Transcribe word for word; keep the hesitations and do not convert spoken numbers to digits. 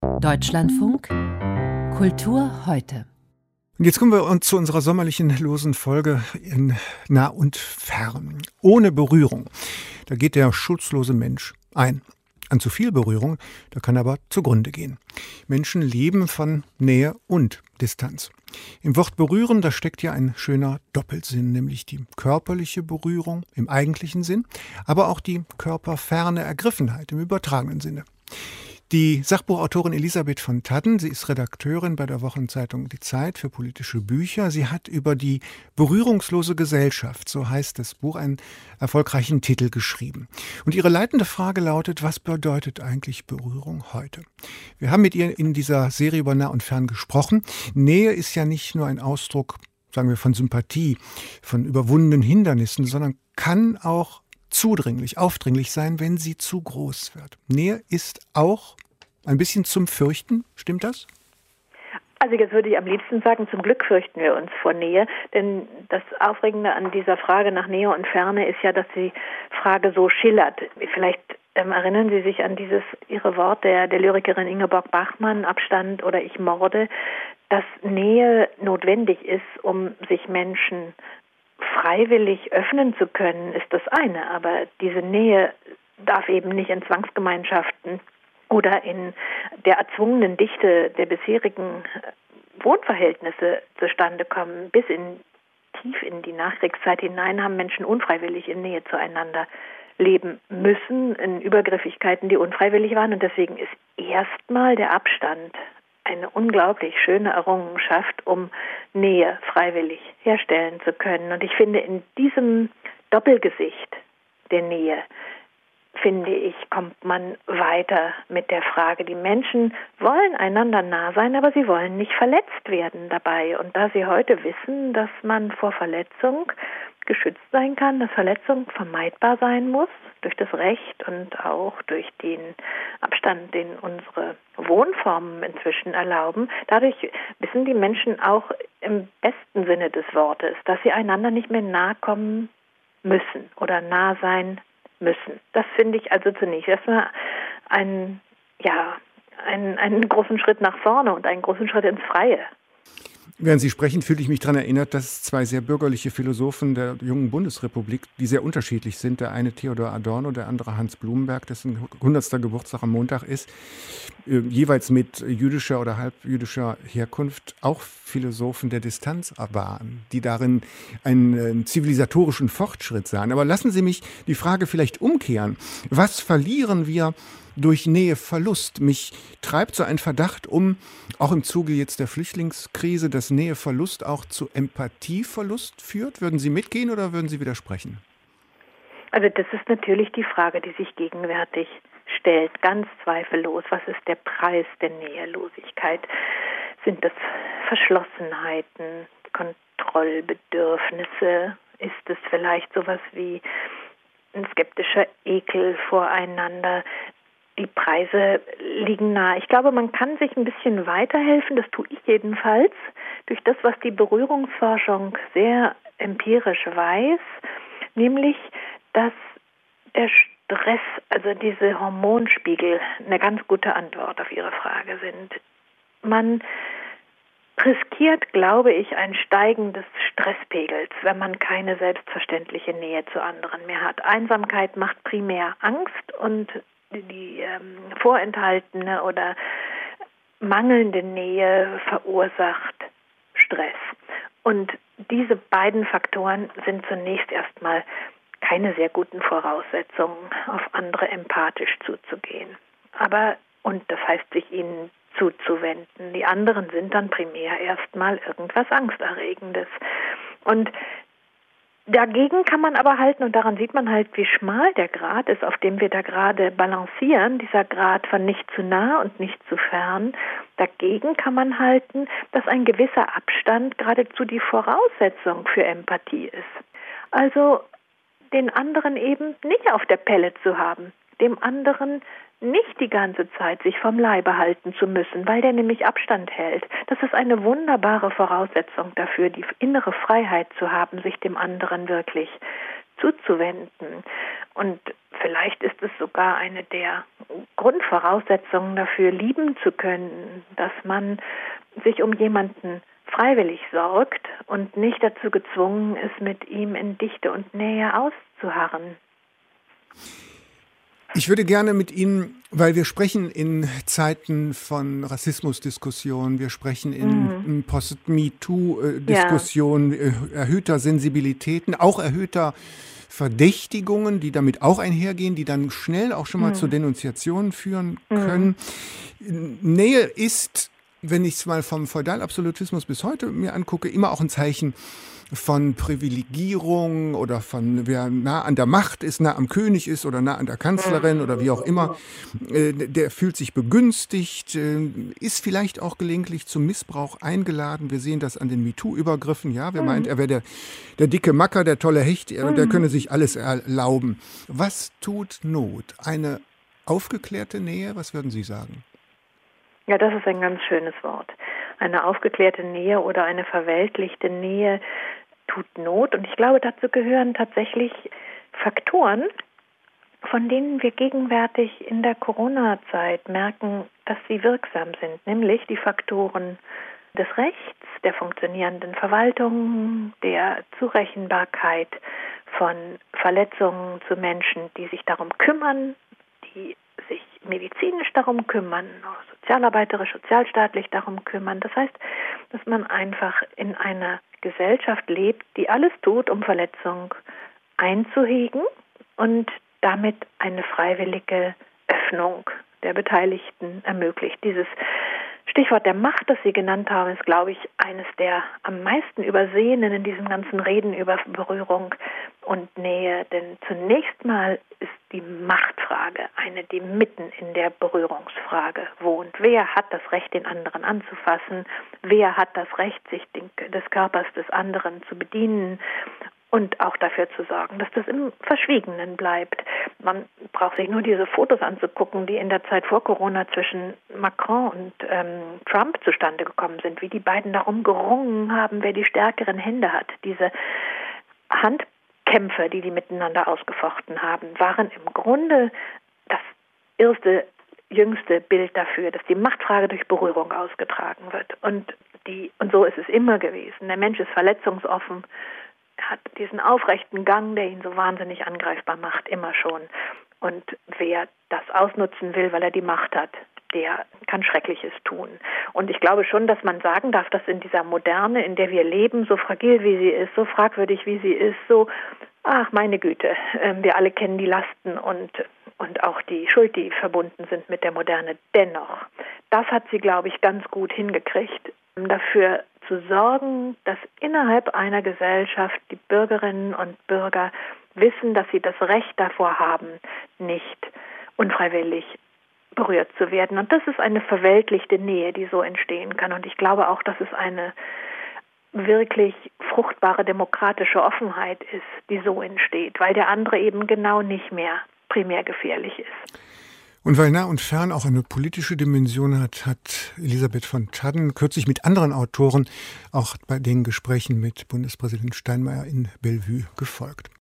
Deutschlandfunk Kultur heute. Und jetzt kommen wir uns zu unserer sommerlichen losen Folge in Nah und Fern. Ohne Berührung, da geht der schutzlose Mensch ein. An zu viel Berührung, da kann er aber zugrunde gehen. Menschen leben von Nähe und Distanz. Im Wort berühren, da steckt ja ein schöner Doppelsinn, nämlich die körperliche Berührung im eigentlichen Sinn, aber auch die körperferne Ergriffenheit im übertragenen Sinne. Die Sachbuchautorin Elisabeth von Thadden, sie ist Redakteurin bei der Wochenzeitung Die Zeit für politische Bücher. Sie hat über die berührungslose Gesellschaft, so heißt das Buch, einen erfolgreichen Titel geschrieben. Und ihre leitende Frage lautet, was bedeutet eigentlich Berührung heute? Wir haben mit ihr in dieser Serie über Nah und Fern gesprochen. Nähe ist ja nicht nur ein Ausdruck, sagen wir, von Sympathie, von überwundenen Hindernissen, sondern kann auch zudringlich, aufdringlich sein, wenn sie zu groß wird. Nähe ist auch ein bisschen zum Fürchten, stimmt das? Also jetzt würde ich am liebsten sagen, zum Glück fürchten wir uns vor Nähe, denn das Aufregende an dieser Frage nach Nähe und Ferne ist ja, dass die Frage so schillert. Vielleicht ähm, erinnern Sie sich an dieses Ihre Wort der, der Lyrikerin Ingeborg Bachmann, Abstand oder ich morde, dass Nähe notwendig ist, um sich Menschen freiwillig öffnen zu können, ist das eine, aber diese Nähe darf eben nicht in Zwangsgemeinschaften oder in der erzwungenen Dichte der bisherigen Wohnverhältnisse zustande kommen. Bis in tief in die Nachkriegszeit hinein haben Menschen unfreiwillig in Nähe zueinander leben müssen, in Übergriffigkeiten, die unfreiwillig waren, und deswegen ist erstmal der Abstand eine unglaublich schöne Errungenschaft, um Nähe freiwillig herstellen zu können. Und ich finde, in diesem Doppelgesicht der Nähe, finde ich, kommt man weiter mit der Frage. Die Menschen wollen einander nah sein, aber sie wollen nicht verletzt werden dabei. Und da sie heute wissen, dass man vor Verletzung geschützt sein kann, dass Verletzung vermeidbar sein muss, durch das Recht und auch durch den Abstand, den unsere Wohnformen inzwischen erlauben. Dadurch wissen die Menschen auch im besten Sinne des Wortes, dass sie einander nicht mehr nahe kommen müssen oder nah sein müssen. Das finde ich also zunächst erstmal einen, ja, einen, einen großen Schritt nach vorne und einen großen Schritt ins Freie. Während Sie sprechen, fühle ich mich daran erinnert, dass zwei sehr bürgerliche Philosophen der jungen Bundesrepublik, die sehr unterschiedlich sind, der eine Theodor Adorno, der andere Hans Blumenberg, dessen hundertster Geburtstag am Montag ist, äh, jeweils mit jüdischer oder halbjüdischer Herkunft, auch Philosophen der Distanz waren, die darin einen äh, zivilisatorischen Fortschritt sahen. Aber lassen Sie mich die Frage vielleicht umkehren. Was verlieren wir durch Näheverlust? Mich treibt so ein Verdacht um, auch im Zuge jetzt der Flüchtlingskrise, dass Näheverlust auch zu Empathieverlust führt. Würden Sie mitgehen oder würden Sie widersprechen? Also das ist natürlich die Frage, die sich gegenwärtig stellt, ganz zweifellos. Was ist der Preis der Nähelosigkeit? Sind das Verschlossenheiten, Kontrollbedürfnisse? Ist es vielleicht sowas wie ein skeptischer Ekel voreinander? Die Preise liegen nahe. Ich glaube, man kann sich ein bisschen weiterhelfen, das tue ich jedenfalls, durch das, was die Berührungsforschung sehr empirisch weiß, nämlich, dass der Stress, also diese Hormonspiegel, eine ganz gute Antwort auf Ihre Frage sind. Man riskiert, glaube ich, ein Steigen des Stresspegels, wenn man keine selbstverständliche Nähe zu anderen mehr hat. Einsamkeit macht primär Angst und die ähm, vorenthaltene oder mangelnde Nähe verursacht Stress. Und diese beiden Faktoren sind zunächst erstmal keine sehr guten Voraussetzungen, auf andere empathisch zuzugehen. Aber, und das heißt, sich ihnen zuzuwenden. Die anderen sind dann primär erstmal irgendwas Angsterregendes. Und dagegen kann man aber halten, und daran sieht man halt, wie schmal der Grat ist, auf dem wir da gerade balancieren, dieser Grat von nicht zu nah und nicht zu fern. Dagegen kann man halten, dass ein gewisser Abstand geradezu die Voraussetzung für Empathie ist. Also den anderen eben nicht auf der Pelle zu haben, dem anderen nicht die ganze Zeit sich vom Leibe halten zu müssen, weil der nämlich Abstand hält. Das ist eine wunderbare Voraussetzung dafür, die innere Freiheit zu haben, sich dem anderen wirklich zuzuwenden. Und vielleicht ist es sogar eine der Grundvoraussetzungen dafür, lieben zu können, dass man sich um jemanden freiwillig sorgt und nicht dazu gezwungen ist, mit ihm in Dichte und Nähe auszuharren. Ich würde gerne mit Ihnen, weil wir sprechen in Zeiten von Rassismusdiskussionen, wir sprechen in mhm. Post-MeToo-Diskussionen, ja. erhöhter Sensibilitäten, auch erhöhter Verdächtigungen, die damit auch einhergehen, die dann schnell auch schon mal mhm. zu Denunziationen führen können. Mhm. Nähe ist, wenn ich es mal vom Feudalabsolutismus bis heute mir angucke, immer auch ein Zeichen von Privilegierung oder von wer nah an der Macht ist, nah am König ist oder nah an der Kanzlerin oder wie auch immer, äh, der fühlt sich begünstigt, äh, ist vielleicht auch gelegentlich zum Missbrauch eingeladen. Wir sehen das an den MeToo-Übergriffen. Ja, wer mhm. meint, er wäre der, der dicke Macker, der tolle Hecht, er, mhm. der könne sich alles erlauben. Was tut Not? Eine aufgeklärte Nähe? Was würden Sie sagen? Ja, das ist ein ganz schönes Wort. Eine aufgeklärte Nähe oder eine verweltlichte Nähe tut Not. Und ich glaube, dazu gehören tatsächlich Faktoren, von denen wir gegenwärtig in der Corona-Zeit merken, dass sie wirksam sind. Nämlich die Faktoren des Rechts, der funktionierenden Verwaltung, der Zurechenbarkeit von Verletzungen zu Menschen, die sich darum kümmern, die sich medizinisch darum kümmern, sozialarbeiterisch, sozialstaatlich darum kümmern. Das heißt, dass man einfach in einer Gesellschaft lebt, die alles tut, um Verletzung einzuhegen und damit eine freiwillige Öffnung der Beteiligten ermöglicht. Dieses Stichwort der Macht, das Sie genannt haben, ist, glaube ich, eines der am meisten übersehenen in diesem ganzen Reden über Berührung und Nähe. Denn zunächst mal ist die Machtfrage eine, die mitten in der Berührungsfrage wohnt. Wer hat das Recht, den anderen anzufassen? Wer hat das Recht, sich den, des Körpers des anderen zu bedienen? Und auch dafür zu sorgen, dass das im Verschwiegenen bleibt. Man braucht sich nur diese Fotos anzugucken, die in der Zeit vor Corona zwischen Macron und ähm, Trump zustande gekommen sind, wie die beiden darum gerungen haben, wer die stärkeren Hände hat. Diese Handkämpfe, die die miteinander ausgefochten haben, waren im Grunde das erste, jüngste Bild dafür, dass die Machtfrage durch Berührung ausgetragen wird. Und, die, und so ist es immer gewesen. Der Mensch ist verletzungsoffen, hat diesen aufrechten Gang, der ihn so wahnsinnig angreifbar macht, immer schon. Und wer das ausnutzen will, weil er die Macht hat, der kann Schreckliches tun. Und ich glaube schon, dass man sagen darf, dass in dieser Moderne, in der wir leben, so fragil wie sie ist, so fragwürdig wie sie ist, so, ach meine Güte, äh, wir alle kennen die Lasten und, und auch die Schuld, die verbunden sind mit der Moderne. Dennoch, das hat sie, glaube ich, ganz gut hingekriegt, dafür zu sorgen, dass innerhalb einer Gesellschaft die Bürgerinnen und Bürger wissen, dass sie das Recht davor haben, nicht unfreiwillig berührt zu werden. Und das ist eine verweltlichte Nähe, die so entstehen kann. Und ich glaube auch, dass es eine wirklich fruchtbare demokratische Offenheit ist, die so entsteht, weil der andere eben genau nicht mehr primär gefährlich ist. Und weil nah und fern auch eine politische Dimension hat, hat Elisabeth von Tadden kürzlich mit anderen Autoren auch bei den Gesprächen mit Bundespräsident Steinmeier in Bellevue gefolgt.